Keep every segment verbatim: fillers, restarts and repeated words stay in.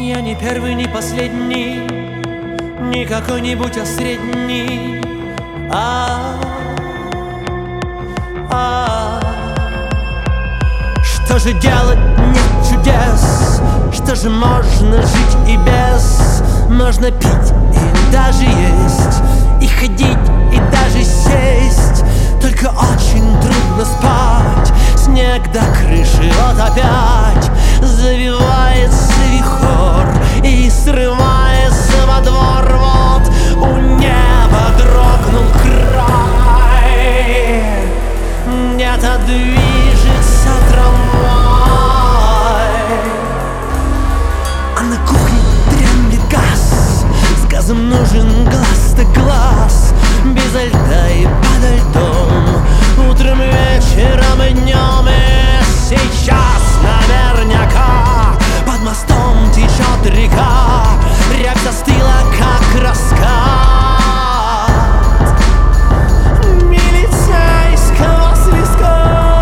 Я не первый, не последний, не какой-нибудь, а средний. А, а, что же делать, нет чудес? Что же можно жить и без? Можно пить и даже есть, и ходить, и даже сесть. Только очень трудно спать. Снег до крыши, вот опять завивается вихор и срывается во двор. Вот у неба дрогнул край, где-то движется трамвай, а на кухне дремлет газ. С газом нужен глаз да глаз, безо льда и подо льдом, утром, вечером и днем. И сейчас наверняка под мостом течет река, рябь застыла, как раскат милицейского свистка.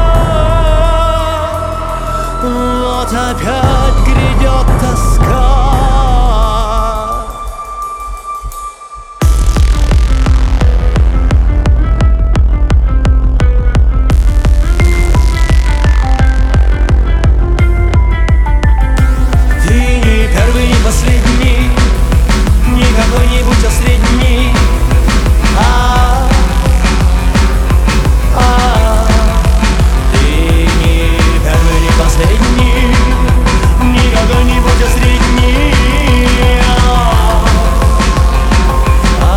Вот опять грядет тоска. Последний, не какой-нибудь, а средний. А, а, ты не первый, не последний, не какой-нибудь, а средний. А,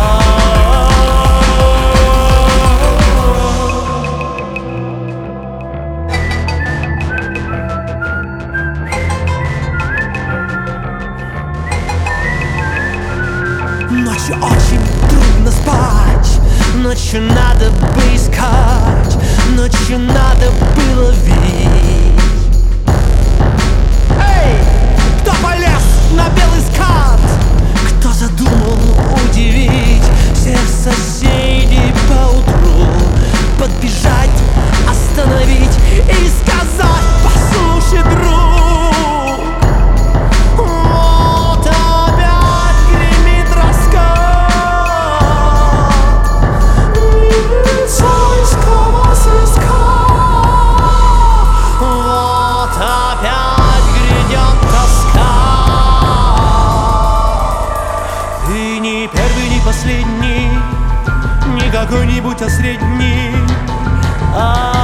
ночью очень трудно спать, ночью надо бы искать, ночью надо было видеть. Эй! Кто полез на белый скат? Кто задумал удивить всех соседей поутру? Подбежать, остановить и сказать: послушай, друг, последний, не какой-нибудь, а средний. А